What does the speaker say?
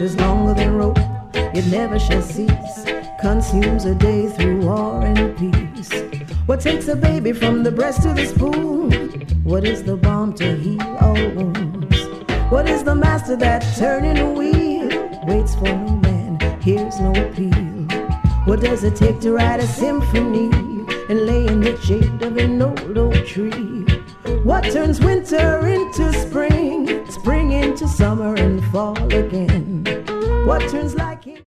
is longer than rope, it never shall cease, consumes a day through war and peace. What takes a baby from the breast to the spoon? What is the balm to heal all wounds? What is the master that turning a wheel waits for no man, hears no appeal? What does it take to write a symphony and lay in the shade of an old oak tree? What turns winter into spring, spring into summer and fall again? What turns like